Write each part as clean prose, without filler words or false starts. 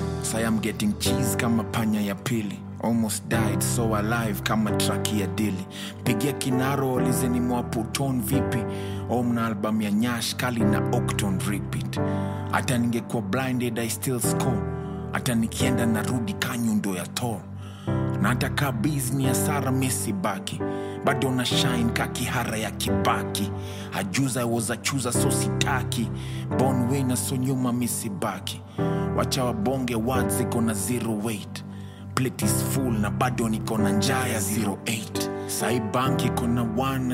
So I am getting cheese kama panya ya pili. Almost died, so alive kama traki ya dili. Pigia kinaro lizeni mwaputon vipi. Omna album ya Nyash kali na Octon repeat. Hata ningekuwa blinded I still score. Hata nikienda narudi kanyundo ya Thor. Na hata ka bizni ya Sara Messi baki. Bado na shine kakihara ya Kibaki. Ajuza I was a chooser so sitaki. Born winner so nyuma misi baki. Wacha wabonge words ziko na zero weight. Plate is full na bado niko na njaa ya 08. Sai bank iko na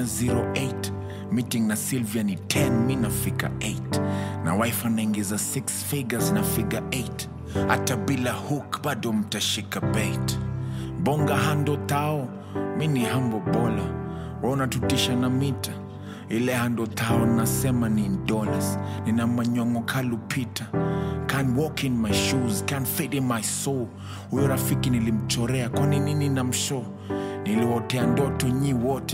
108. Meeting na Sylvia ni 10, mi nafika 8. Na wife anaingiza 6 figures na figure 8. Hata bila hook bado mtashika bait. Bonga hando tao, mini hambo bola. Wana tutisha na mita. Ile hando tao nasema ni $. Nina manyongo kalupita. Can't walk in my shoes, can't fit in my soul. Huyo rafiki nilimchorea, kwa nini na mshow? Niliwotea ndoto nyi wote,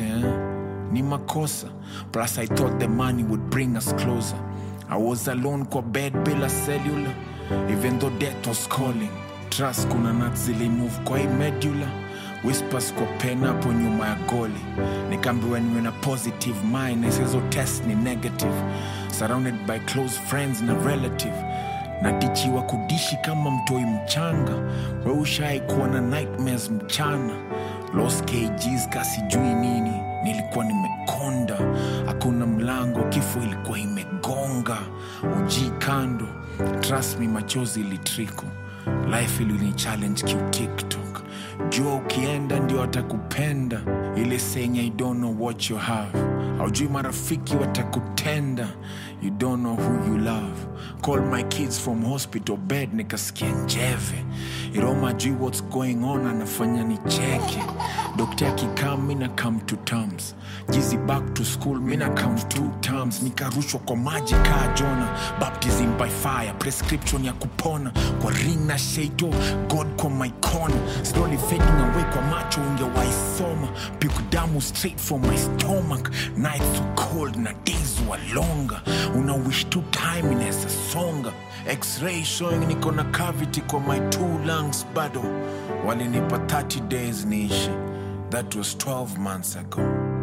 Ni makosa. Plus I thought the money would bring us closer. I was alone kwa bed bila cellular. Even though death was calling. Trust kuna nuts zili move kwa medulla. Whispers kwa pen hapo nyuma ya goli. Nikambiwa niwe na positive mind. Nisizo test ni negative. Surrounded by close friends na relative. Natichiwa kudishi kama mtoi mchanga. We ushai kuwa na nightmares mchana. Lost kgs kasi jui nini. Nilikuwa nimekonda. Hakuna mlango, kifo ilikuwa imegonga. Uji kando. Trust me, machozi ilitriko. Life ilini challenge kiu TikTok. Jua ukienda ndio watakupenda. Ile saying I don't know what you have. Haujui marafiki watakutenda. You don't know who you love. Call my kids from hospital bed nikasikia njeve. Iroma jui what's going on anafanya nicheke. Doctor akikam mina come to terms. Jizi back to school mina come 2 times. Nikarushwa kwa maji kaa Jonah. Baptism by fire, prescription ya kupona. Kwa ring na shaito, God kwa my corner. Slowly fading away kwa macho ungewaisoma. Piku damu straight from my stomach. Nights were cold na days were longer. Una wish to time inesa songa. X-ray showing niko na cavity kwa my 2 lungs bado. Walinipa 30 days niishi. That was 12 months ago.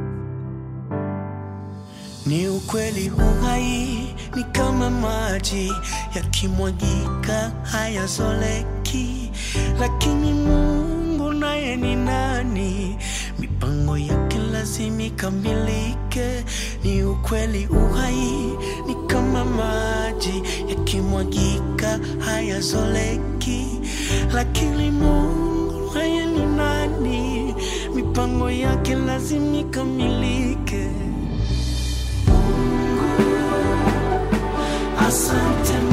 Ni ukweli uhai ni kama maji yakimwagika hayazoleki, lakini Mungu naye ni nani? Mipango yake lazima ikamilike. Ni ukweli uhai ni kama maji yakimwagika hayazoleki, lakini Mungu naye ni nani? Mipango yake lazima ikamilike. Asante